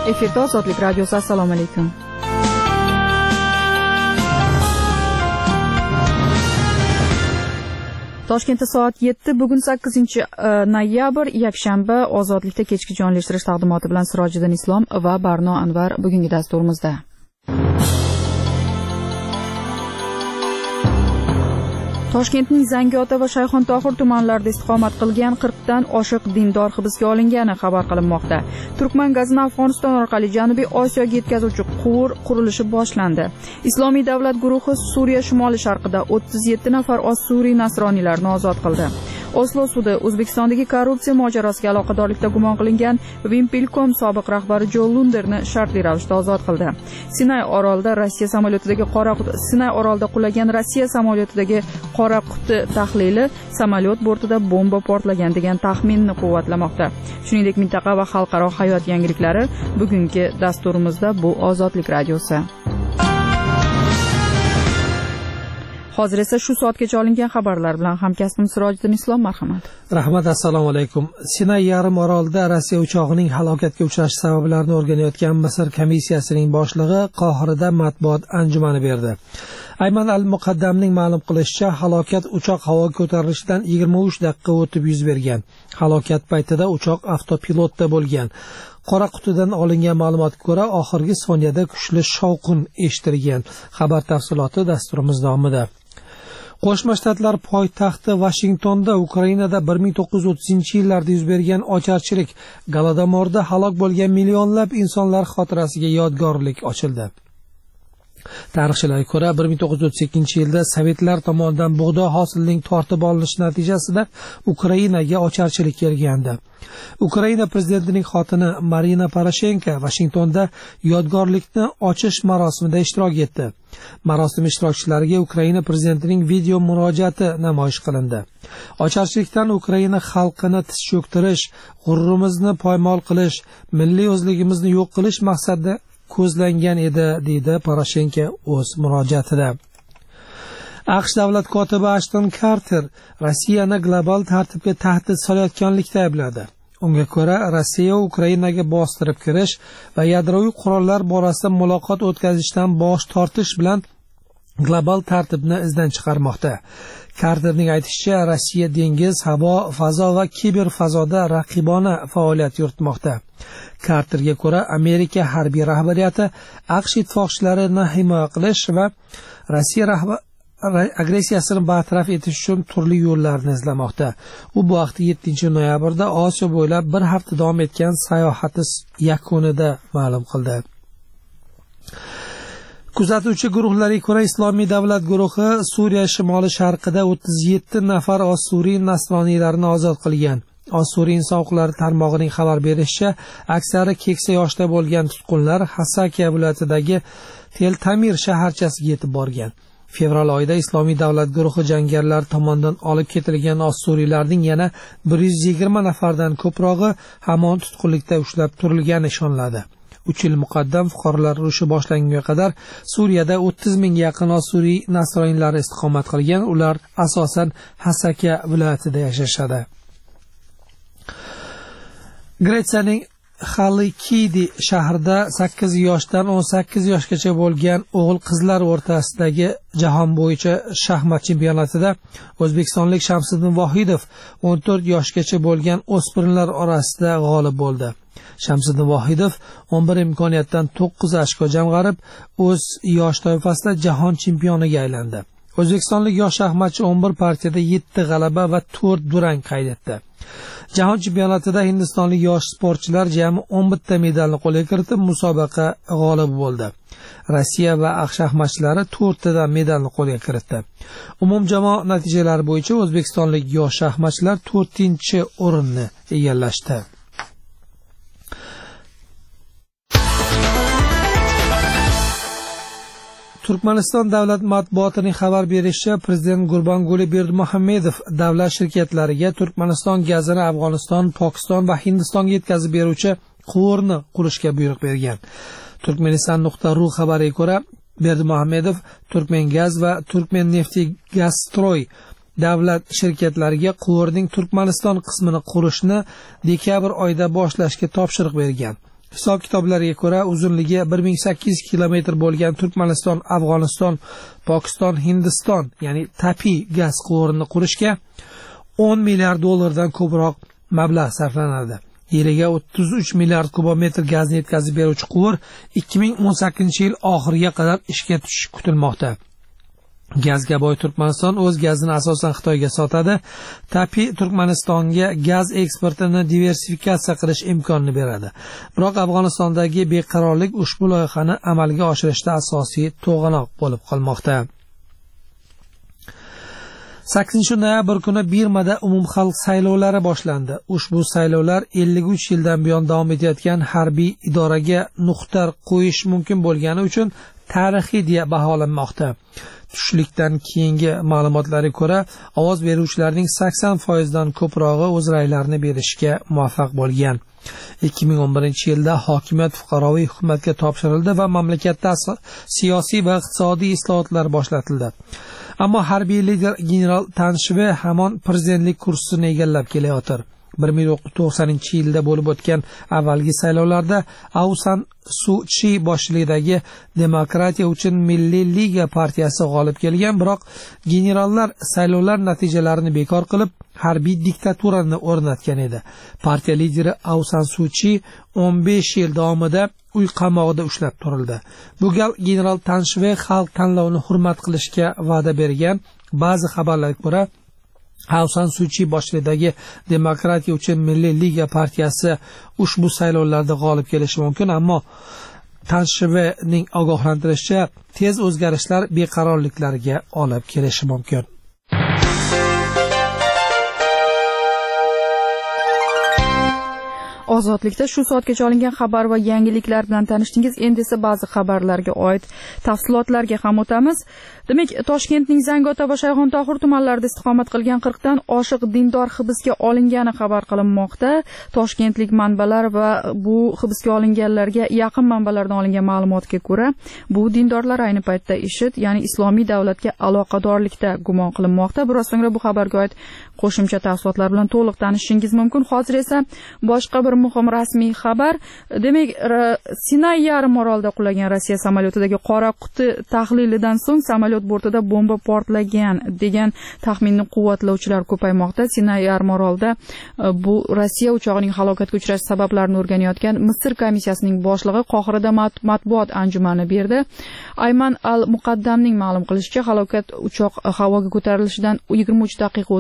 Efirda Ozodlik radiosi. Assalomu alaykum. Toshkentda soat 7, bugun 8-noyabr, yakshanba. Ozodlikda kechki jonli eshittirish taqdimoti bilan Sirojiddin Islom va Barno Anvar bugungi dasturimizda. Toshkentning Zangiota va Shayxontohur tumanlarida istiqomat qilgan 40 dan oshiq dindor hibsga olingani xabar qilinmoqda. Turkman gazini Afg'oniston orqali Janubiy Osiyoga yetkazuvchi quvur qurilishi boshlandi. Islomiy davlat guruhi Suriya shimoli sharqida 37 nafar Osuriy nasroniylarni ozod qildi. Oslo sudi O'zbekistondagi korrupsiya mojarosiga aloqadorlikda gumon qilingan Wimpelcom sobiq rahbari Jo Lunderni shartli ravishda ozod qildi. Sinay orolida qulagan Rossiya samolyotidagi qora quti tahlili samolyot bortida bomba portlagan degan taxminni quvvatlamoqda. Shuningdek, mintaqa va xalqaro hayot yangiliklari bugungi dasturimizda bu Ozodlik radiosi. Hozir esa shu soatgacha olingan xabarlar bilan hamkasbim Sirojiddin Islom, marhamat. Rahmat, assalomu alaykum. Sinay yarim orolida Rossiya uchog'ining halokatga uchrashi sabablarini o'rganayotgan Misr komissiyasining boshlig'i Qohirada matbuot anjumani berdi. Ayman al-Muqaddamning ma'lum qilishicha, halokat uchoq havoga ko'tarilishidan 23 daqiqa o'tib yuz bergan. Halokat paytida uchoq avtopilotda bo'lgan. Qora qutidan olingan ma'lumotga ko'ra, oxirgi soniyada kuchli shovqin eshitilgan. Xabar tafsiloti dasturimiz davomida. Qo'shma Shtatlar poytaxti Washingtonda Ukrainada 1930-yillarda yuz bergan ocharchilik Golodomorda halok bo'lgan millionlab insonlar xotirasiga yodgorlik ochildi. Tarixchilarga ko'ra, 1932-yilda Sovetlar tomonidan bug'doy hosilining tortib olinishi natijasida Ukrainaga ocharchilik kelgandi. Ukraina prezidentining xotini Marina Poroshenko Washingtonda yodgorlikni ochish marosimida ishtirok etdi. Marosim ishtirokchilariga Ukraina prezidentining video murojaati namoyish qilindi. Ocharchilikdan Ukraina xalqini tiz cho'ktirish, g'ururimizni poymol qilish, milliy o'zligimizni yo'q qilish maqsadida ko'zlangan edi, deydi Poroshenko o'z murojaatida. AQSh davlat kotibi Ashton Karter Rossiyani global tartibga tahdid solayotganlikda aybladi. Unga ko'ra, Rossiya Ukrainaga bostirib kirish va yadroviy qurollar borasida muloqot o'tkazishdan bosh tortish bilan global tartibni izdan chiqarmoqda. Karterning aytishicha, Rossiya dengiz, havo, fazo va kiber fazoda raqibona faoliyat yuritmoqda. Karterga ko'ra, Amerika harbiy rahbariyati AQSh ittifoqchilarini himoya qilish va Rossiya agressiyasini bartaraf etish uchun turli yo'llarni izlamoqda. U bu haqda 7-noyabrda Osiyo bo'ylab bir hafta davom etgan sayohati yakunida ma'lum qildi. Kuzatuvchi guruhlarga ko'ra, Islomiy davlat guruhi Suriya shimoli sharqida 37 nafar Osuriy nasroniylarni ozod qilgan. Osuriy inson huquqlari tarmog'ining xabar berishicha, aksari keksa yoshda bo'lgan tutqunlar Hasakiya viloyatidagi Tel Tamir shaharchasiga yetib borgan. Fevral oyida Islomiy davlat guruhi jangarilari tomonidan olib ketilgan Osuriylarning yana 120 nafardan ko'prog'i hamon tutqunlikda ushlab turilgani ishoniladi. 3 yil muqaddam fuqarolar urushi boshlangunga qadar Suriyada 30 mingga yaqin Osuriy nasroniylar istiqomat qilgan. Ular asosan Hasakiya viloyatida yashashadi. Gretsiyaning Xalikidi shahrida 8 yoshdan 18 yoshgacha bo'lgan o'g'il-qizlar o'rtasidagi jahon bo'yicha shaxmat chempionatida o'zbekistonlik Shamsiddin Vohidov 14 yoshgacha bo'lgan o'spirinlar orasida g'olib bo'ldi. Shamsiddin Vohidov 11 imkoniyatdan 9 ochko jamg'arib, o'z yosh toifasida jahon chempioniga aylandi. O'zbekistonlik yosh shaxmatchi 11 partiyada 7 g'alaba va 4 durang qayd etdi. Jahon chempionatida hindistonlik yosh sportchilar jami 11 ta medalni qo'lga kiritib, musobaqa g'olibi bo'ldi. Rossiya va AQSh shaxmatchilari 4 ta medalni qo'lga kiritdi. Umumjamoa natijalari bo'yicha o'zbekistonlik yosh shaxmatchilar 4-o'rinni egallashdi. Turkmaniston davlat matbuotining xabar berishicha, prezident Gurbanguli Berdimuhamedov davlat shirkatlariga Turkmaniston gazini Afg'oniston, Pokiston va Hindistonga yetkazib beruvchi quvurni qurishga buyruq bergan. Turkmeniston.ru xabariga ko'ra, Berdimuhamedov Turkmengaz va Turkmenneftigazstroy davlat shirkatlariga quvurning Turkmaniston qismini qurishni dekabr oyida boshlashga topshiriq bergan. Hisob kitoblarga ko'ra, uzunligi 1800 kilometr bo'lgan Turkmaniston, Afg'oniston, Pokiston, Hindiston, ya'ni tabiiy gaz quvurini qurishga 10 milliard dollardan ko'proq mablag' sarflanadi. Yiliga 33 milliard kubometr gazni yetkazib beruvchi quvur 2018-yil oxiriga qadar ishga tushishi kutilmoqda. Gazga boy Turkmaniston o'z gazini asosan Xitoyga sotadi. Tabiiy Turkmanistonga gaz eksportini diversifikatsiya qilish imkonini beradi. Biroq Afg'onistondagi beqarorlik ushbu loyihani amalga oshirishda asosiy to'g'anoq bo'lib qolmoqda. 8-noyabr kuni Birmada umumxalq saylovlari boshlandi. Ushbu saylovlar 53 yildan buyon davom etayotgan harbiy idoraga nuqta qo'yish mumkin bo'lgani uchun tarixiy deya baholanmoqda. Tushlikdan keyingi ma'lumotlarga ko'ra, ovoz beruvchilarning 80% dan ko'prog'i o'z ra'ylarini berishga muvaffaq bo'lgan. 2011-yilda hokimiyat fuqaroviy hukumatga topshirildi va mamlakatda siyosiy va iqtisodiy islohotlar boshlatildi. Ammo harbiy lider general Tanshve hamon prezidentlik kursini egallab kelayotir. 1990-yilda bo'lib o'tgan avvalgi saylovlarda Aung San Suu Kyi boshchiligidagi Demokratiya uchun Milliy liga partiyasi g'olib kelgan, biroq generallar saylovlar natijalarini bekor qilib, harbiy diktaturani o'rnatgan edi. Partiya lideri Aung San Suu Kyi 15 yil davomida uy qamog'ida ushlab turildi. Bu gal general Tanshve xalq tanlovini hurmat qilishga va'da bergan. Ba'zi xabarlarga ko'ra, Aung San Suu Kyi boshchiligidagi Demokratiya uchun Milliy liga partiyasi ushbu saylovlarda g'olib kelishi mumkin, ammo Tanshvening ogohlantirishicha, tez o'zgarishlar beqarorliklarga olib kelishi mumkin. Ozodlikda shu soatgacha olingan xabar va yangiliklar bilan tanishdingiz. Endi esa ba'zi xabarlarga oid tafsilotlarga ham o'tamiz. Demak, Toshkentning Zangiota va Shayxontohur tumanlarida istiqomat qilgan 40 dan oshiq dindor hibsga olingani xabar qilinmoqda. Toshkentlik manbalar va bu hibsga olinganlarga yaqin manbalardan olingan ma'lumotga ko'ra, bu dindorlar ayni paytda IShID, ya'ni Islomiy davlatga aloqadorlikda gumon qilinmoqda. Biroz so'ngra bu xabarga oid qo'shimcha tafsilotlar bilan to'liq tanishishingiz mumkin. Hozir esa boshqa bir muhim rasmiy xabar. Demak, Sinay yarim orolida qulagan Rossiya samolyotidagi qora quti tahlilidan so'ng samolyot bortida bomba portlagan degan taxminni quvvatlovchilar ko'paymoqda. Sinay yarim orolida bu Rossiya uchoqining halokatga uchrash sabablarini o'rganayotgan Misr komissiyasining boshlig'i Qohirada matbuot anjumani berdi. Ayman al-Muqaddamning ma'lum qilishicha, halokat uchoq havoga ko'tarilishidan 23 daqiqa